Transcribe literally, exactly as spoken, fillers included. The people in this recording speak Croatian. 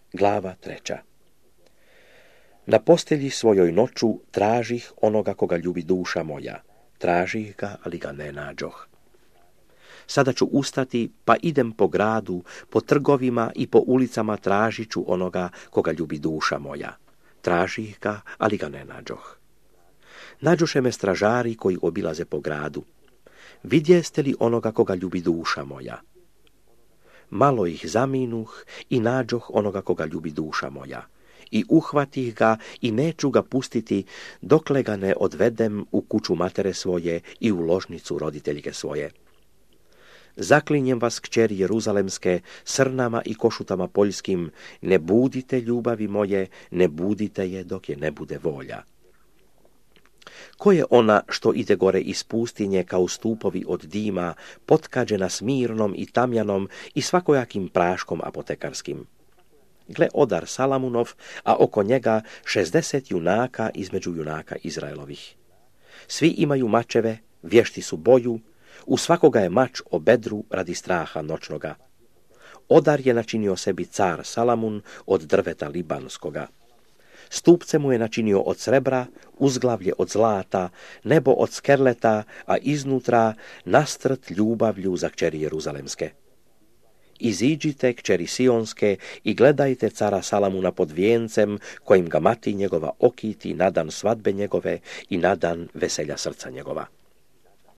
Glava treća. Na postelji svojoj noću tražih onoga koga ljubi duša moja. Tražih ga, ali ga ne nađoh. Sada ću ustati, pa idem po gradu, po trgovima i po ulicama tražit ću onoga koga ljubi duša moja. Tražih ga, ali ga ne nađoh. Nađoše me stražari koji obilaze po gradu. Vidjeste li onoga koga ljubi duša moja? Malo ih zaminuh i nađoh onoga koga ljubi duša moja. I uhvatih ga i neću ga pustiti dokle ga ne odvedem u kuću matere svoje i u ložnicu roditeljke svoje. Zaklinjem vas, kćeri jeruzalemske, srnama i košutama poljskim, ne budite ljubavi moje, ne budite je dok je ne bude volja. Ko je ona što ide gore iz pustinje kao stupovi od dima, potkađena smirnom i tamjanom i svakojakim praškom apotekarskim? Gle odar Salamunov, a oko njega šezdeset junaka između junaka Izraelovih. Svi imaju mačeve, vješti su boju, u svakoga je mač o bedru radi straha noćnoga. Odar je načinio sebi car Salamun od drveta libanskoga. Stupce mu je načinio od srebra, uzglavlje od zlata, nebo od skerleta, a iznutra nastrt ljubavlju za kćeri jeruzalemske. Iziđite, kćeri sionske, i gledajte cara Salamuna pod vijencem, kojim ga mati njegova okiti na dan svadbe njegove i na dan veselja srca njegova.